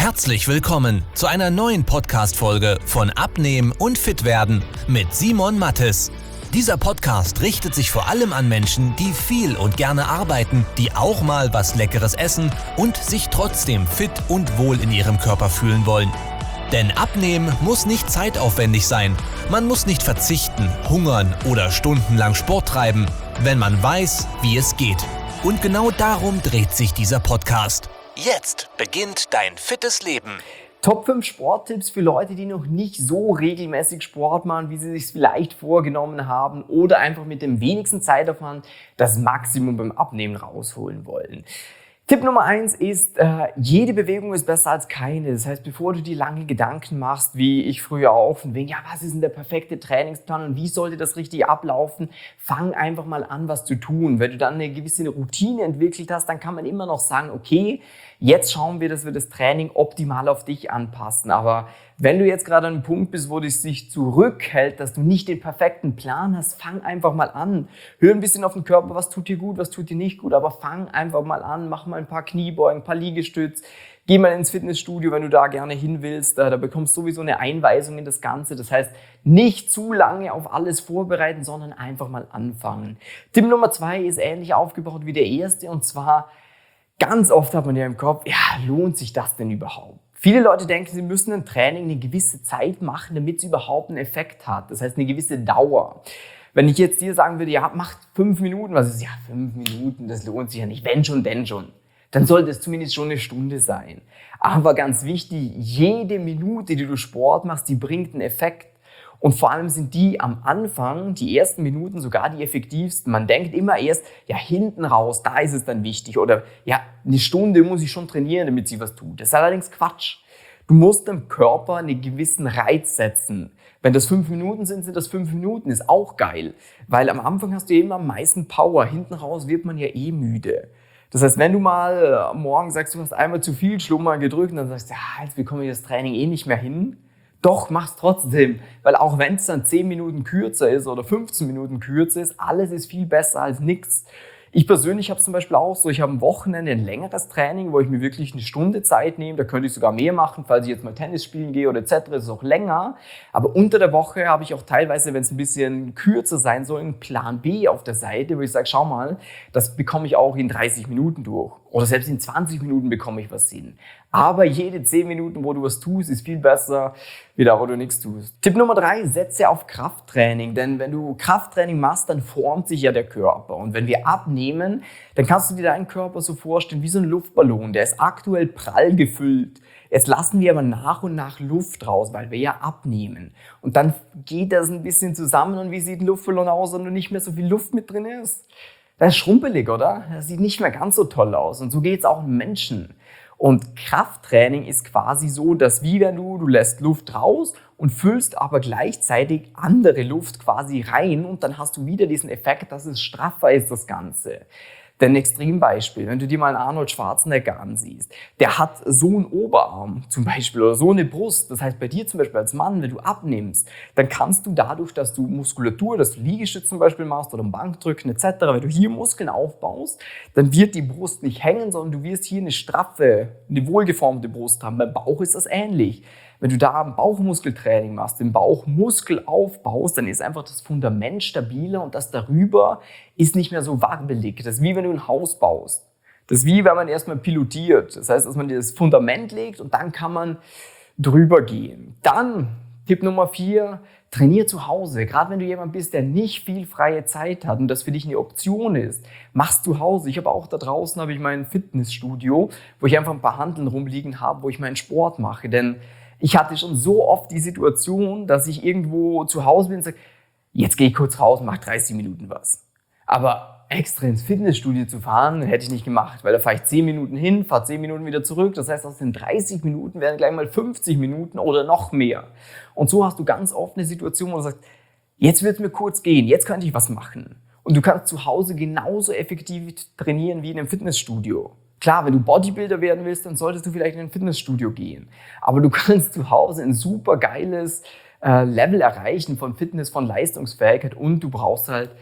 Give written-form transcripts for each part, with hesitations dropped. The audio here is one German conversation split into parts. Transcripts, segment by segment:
Herzlich willkommen zu einer neuen Podcast-Folge von Abnehmen und Fitwerden mit Simon Mattes. Dieser Podcast richtet sich vor allem an Menschen, die viel und gerne arbeiten, die auch mal was Leckeres essen und sich trotzdem fit und wohl in ihrem Körper fühlen wollen. Denn Abnehmen muss nicht zeitaufwendig sein. Man muss nicht verzichten, hungern oder stundenlang Sport treiben, wenn man weiß, wie es geht. Und genau darum dreht sich dieser Podcast. Jetzt beginnt dein fittes Leben. Top 5 Sporttipps für Leute, die noch nicht so regelmäßig Sport machen, wie sie sich vielleicht vorgenommen haben oder einfach mit dem wenigsten Zeitaufwand das Maximum beim Abnehmen rausholen wollen. Tipp Nummer 1 ist, jede Bewegung ist besser als keine. Das heißt, bevor du dir lange Gedanken machst, wie ich früher auch, von wegen, ja, was ist denn der perfekte Trainingsplan und wie sollte das richtig ablaufen, fang einfach mal an, was zu tun. Wenn du dann eine gewisse Routine entwickelt hast, dann kann man immer noch sagen, okay, jetzt schauen wir, dass wir das Training optimal auf dich anpassen. Aber wenn du jetzt gerade an einem Punkt bist, wo es sich zurückhält, dass du nicht den perfekten Plan hast, fang einfach mal an. Hör ein bisschen auf den Körper, was tut dir gut, was tut dir nicht gut, aber fang einfach mal an, mach mal ein paar Kniebeugen, ein paar Liegestütz, geh mal ins Fitnessstudio, wenn du da gerne hin willst, da bekommst du sowieso eine Einweisung in das Ganze. Das heißt, nicht zu lange auf alles vorbereiten, sondern einfach mal anfangen. Tipp Nummer 2 ist ähnlich aufgebaut wie der erste, und zwar ganz oft hat man ja im Kopf, ja, lohnt sich das denn überhaupt? Viele Leute denken, sie müssen ein Training eine gewisse Zeit machen, damit es überhaupt einen Effekt hat. Das heißt, eine gewisse Dauer. Wenn ich jetzt dir sagen würde, ja, mach 5 Minuten, was ist, ja, 5 Minuten, das lohnt sich ja nicht. Wenn schon, denn schon. Dann sollte es zumindest schon eine Stunde sein. Aber ganz wichtig, jede Minute, die du Sport machst, die bringt einen Effekt. Und vor allem sind die am Anfang, die ersten Minuten, sogar die effektivsten. Man denkt immer erst, ja, hinten raus, da ist es dann wichtig. Oder ja, eine Stunde muss ich schon trainieren, damit sie was tut. Das ist allerdings Quatsch. Du musst dem Körper einen gewissen Reiz setzen. Wenn das 5 Minuten sind, sind das 5 Minuten. Ist auch geil. Weil am Anfang hast du immer am meisten Power. Hinten raus wird man ja eh müde. Das heißt, wenn du mal morgen sagst, du hast einmal zu viel Schlummer gedrückt und dann sagst du, ja, jetzt bekomme ich das Training eh nicht mehr hin. Doch, mach's trotzdem, weil auch wenn es dann 10 Minuten kürzer ist oder 15 Minuten kürzer ist, alles ist viel besser als nichts. Ich persönlich habe es zum Beispiel auch so, ich habe am Wochenende ein längeres Training, wo ich mir wirklich eine Stunde Zeit nehme, da könnte ich sogar mehr machen, falls ich jetzt mal Tennis spielen gehe oder etc., ist es auch länger. Aber unter der Woche habe ich auch teilweise, wenn es ein bisschen kürzer sein soll, einen Plan B auf der Seite, wo ich sage, schau mal, das bekomme ich auch in 30 Minuten durch. Oder selbst in 20 Minuten bekomme ich was hin. Aber jede 10 Minuten, wo du was tust, ist viel besser, wie da, wo du nichts tust. Tipp Nummer 3, setze auf Krafttraining. Denn wenn du Krafttraining machst, dann formt sich ja der Körper. Und wenn wir abnehmen, dann kannst du dir deinen Körper so vorstellen wie so ein Luftballon. Der ist aktuell prall gefüllt. Jetzt lassen wir aber nach und nach Luft raus, weil wir ja abnehmen. Und dann geht das ein bisschen zusammen. Und wie sieht ein Luftballon aus, wenn nicht mehr so viel Luft mit drin ist? Das ist schrumpelig, oder? Das sieht nicht mehr ganz so toll aus. Und so geht es auch einem Menschen. Und Krafttraining ist quasi so, dass wie wenn du lässt Luft raus und füllst aber gleichzeitig andere Luft quasi rein und dann hast du wieder diesen Effekt, dass es straffer ist, das Ganze. Denn ein Extrembeispiel, wenn du dir mal einen Arnold Schwarzenegger ansiehst, der hat so einen Oberarm zum Beispiel oder so eine Brust. Das heißt, bei dir zum Beispiel als Mann, wenn du abnimmst, dann kannst du dadurch, dass du Muskulatur, dass du Liegestütz zum Beispiel machst oder Bankdrücken etc., wenn du hier Muskeln aufbaust, dann wird die Brust nicht hängen, sondern du wirst hier eine straffe, eine wohlgeformte Brust haben. Beim Bauch ist das ähnlich. Wenn du da ein Bauchmuskeltraining machst, den Bauchmuskel aufbaust, dann ist einfach das Fundament stabiler und das darüber ist nicht mehr so wabbelig. Das ist wie wenn du ein Haus baust. Das ist wie wenn man erstmal pilotiert. Das heißt, dass man dir das Fundament legt und dann kann man drüber gehen. Dann, Tipp Nummer 4, trainier zu Hause. Gerade wenn du jemand bist, der nicht viel freie Zeit hat und das für dich eine Option ist, mach's zu Hause. Ich habe auch da draußen mein Fitnessstudio, wo ich einfach ein paar Hanteln rumliegen habe, wo ich meinen Sport mache. Denn ich hatte schon so oft die Situation, dass ich irgendwo zu Hause bin und sage, jetzt gehe ich kurz raus und mache 30 Minuten was. Aber extra ins Fitnessstudio zu fahren, hätte ich nicht gemacht, weil da fahre ich 10 Minuten hin, fahre 10 Minuten wieder zurück. Das heißt, aus den 30 Minuten werden gleich mal 50 Minuten oder noch mehr. Und so hast du ganz oft eine Situation, wo du sagst, jetzt wird es mir kurz gehen, jetzt könnte ich was machen. Und du kannst zu Hause genauso effektiv trainieren wie in einem Fitnessstudio. Klar, wenn du Bodybuilder werden willst, dann solltest du vielleicht in ein Fitnessstudio gehen. Aber du kannst zu Hause ein super geiles Level erreichen von Fitness, von Leistungsfähigkeit und du brauchst halt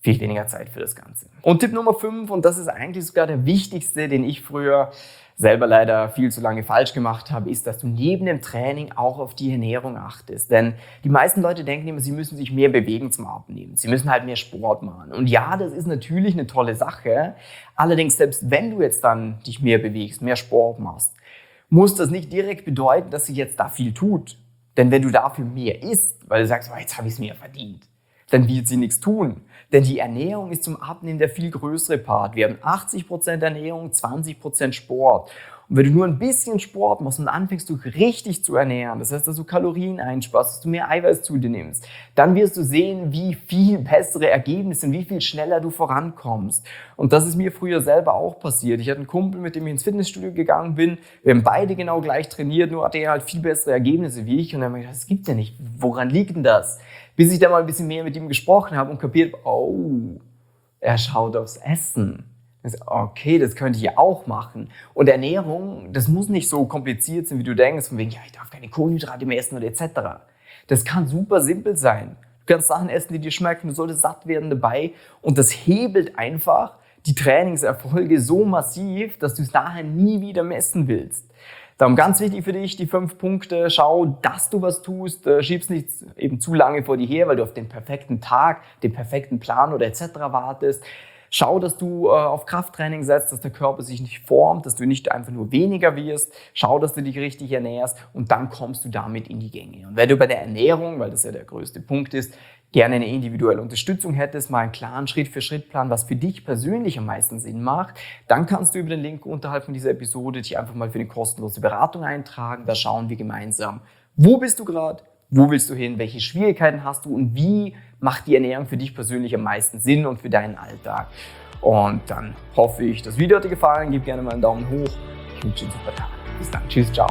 viel weniger Zeit für das Ganze. Und Tipp Nummer 5, und das ist eigentlich sogar der wichtigste, den ich früher selber leider viel zu lange falsch gemacht habe, ist, dass du neben dem Training auch auf die Ernährung achtest. Denn die meisten Leute denken immer, sie müssen sich mehr bewegen zum Abnehmen. Sie müssen halt mehr Sport machen. Und ja, das ist natürlich eine tolle Sache. Allerdings, selbst wenn du jetzt dann dich mehr bewegst, mehr Sport machst, muss das nicht direkt bedeuten, dass sich jetzt da viel tut. Denn wenn du dafür mehr isst, weil du sagst, oh, jetzt habe ich es mir verdient, dann wird sie nichts tun. Denn die Ernährung ist zum Abnehmen der viel größere Part. Wir haben 80% Ernährung, 20% Sport. Und wenn du nur ein bisschen Sport machst und anfängst, dich richtig zu ernähren, das heißt, dass du Kalorien einsparst, dass du mehr Eiweiß zu dir nimmst, dann wirst du sehen, wie viel bessere Ergebnisse und wie viel schneller du vorankommst. Und das ist mir früher selber auch passiert. Ich hatte einen Kumpel, mit dem ich ins Fitnessstudio gegangen bin. Wir haben beide genau gleich trainiert, nur hatte er halt viel bessere Ergebnisse wie ich. Und dann habe ich gedacht, das gibt's ja nicht. Woran liegt denn das? Bis ich dann mal ein bisschen mehr mit ihm gesprochen habe und kapiert, oh, er schaut aufs Essen. Okay, das könnte ich ja auch machen. Und Ernährung, das muss nicht so kompliziert sein, wie du denkst, von wegen, ja, ich darf keine Kohlenhydrate mehr essen oder etc. Das kann super simpel sein. Du kannst Sachen essen, die dir schmecken, du solltest satt werden dabei. Und das hebelt einfach die Trainingserfolge so massiv, dass du es nachher nie wieder messen willst. Darum ganz wichtig für dich, die 5 Punkte. Schau, dass du was tust. Schieb's nicht eben zu lange vor dir her, weil du auf den perfekten Tag, den perfekten Plan oder etc. wartest. Schau, dass du auf Krafttraining setzt, dass der Körper sich nicht formt, dass du nicht einfach nur weniger wirst. Schau, dass du dich richtig ernährst und dann kommst du damit in die Gänge. Und wenn du bei der Ernährung, weil das ja der größte Punkt ist, gerne eine individuelle Unterstützung hättest, mal einen klaren Schritt-für-Schritt-Plan, was für dich persönlich am meisten Sinn macht, dann kannst du über den Link unterhalb von dieser Episode dich einfach mal für eine kostenlose Beratung eintragen. Da schauen wir gemeinsam, wo bist du gerade, wo willst du hin, welche Schwierigkeiten hast du und wie macht die Ernährung für dich persönlich am meisten Sinn und für deinen Alltag. Und dann hoffe ich, das Video hat dir gefallen. Gib gerne mal einen Daumen hoch. Ich wünsche dir einen super Tag. Bis dann. Tschüss, ciao.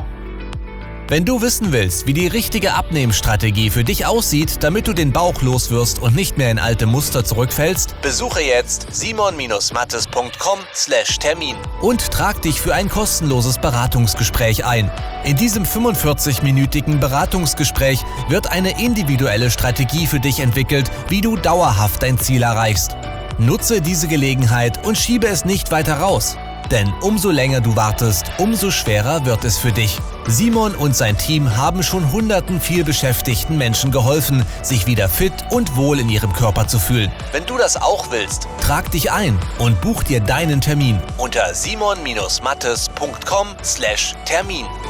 Wenn du wissen willst, wie die richtige Abnehmstrategie für dich aussieht, damit du den Bauch loswirst und nicht mehr in alte Muster zurückfällst, besuche jetzt simon-mattes.com/Termin und trag dich für ein kostenloses Beratungsgespräch ein. In diesem 45-minütigen Beratungsgespräch wird eine individuelle Strategie für dich entwickelt, wie du dauerhaft dein Ziel erreichst. Nutze diese Gelegenheit und schiebe es nicht weiter raus. Denn umso länger du wartest, umso schwerer wird es für dich. Simon und sein Team haben schon hunderten vielbeschäftigten Menschen geholfen, sich wieder fit und wohl in ihrem Körper zu fühlen. Wenn du das auch willst, trag dich ein und buch dir deinen Termin unter simon-mattes.com/Termin.